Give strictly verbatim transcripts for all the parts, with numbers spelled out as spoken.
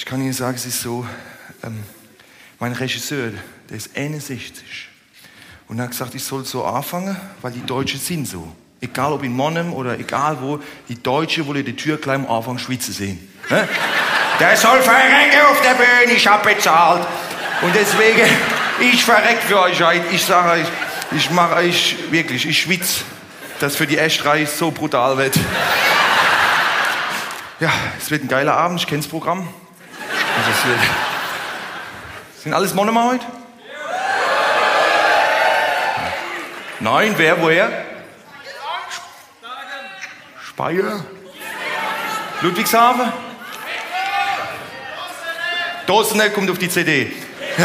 Ich kann Ihnen sagen, es ist so, ähm, mein Regisseur, der ist einundsechzig. Und er hat gesagt, ich soll so anfangen, weil die Deutschen sind so. Egal ob in Monnem oder egal wo, die Deutschen wollen die Tür gleich am Anfang schwitzen sehen. Ne? Der soll verrecken auf der Bühne, ich hab bezahlt. Und deswegen, ich verreck für euch heute. Ich sage euch, ich mache euch wirklich, ich schwitze, dass für die erste Reihe so brutal wird. Ja, es wird ein geiler Abend, ich kenne das Programm. Also es wird, sind alles Monnemer heute? Nein, wer, woher? Speyer? Ludwigshafen? Dossener kommt auf die C D.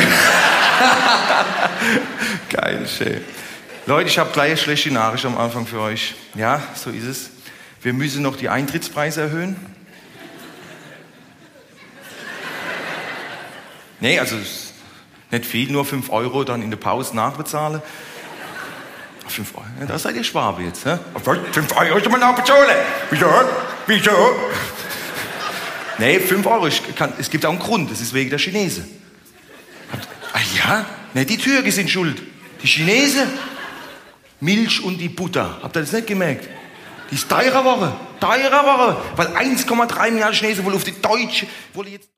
Geil, schön. Leute, ich habe gleich eine schlechte Nachricht am Anfang für euch. Ja, so ist es. Wir müssen noch die Eintrittspreise erhöhen. Nee, also nicht viel, nur fünf Euro dann in der Pause nachbezahlen. fünf Euro, ja, da seid ihr Schwabe jetzt. Ne? fünf Euro soll man nachbezahlen. Wieso? Wieso? Nee, fünf Euro. Ich kann, es gibt auch einen Grund, das ist wegen der Chinesen. Ah ja? Nee, die Türken sind schuld. Die Chinesen, Milch und die Butter. Habt ihr das nicht gemerkt? Die ist teurer Woche. Teurer Woche. Weil eins Komma drei Milliarden Chinesen wohl auf die Deutsche, wohl jetzt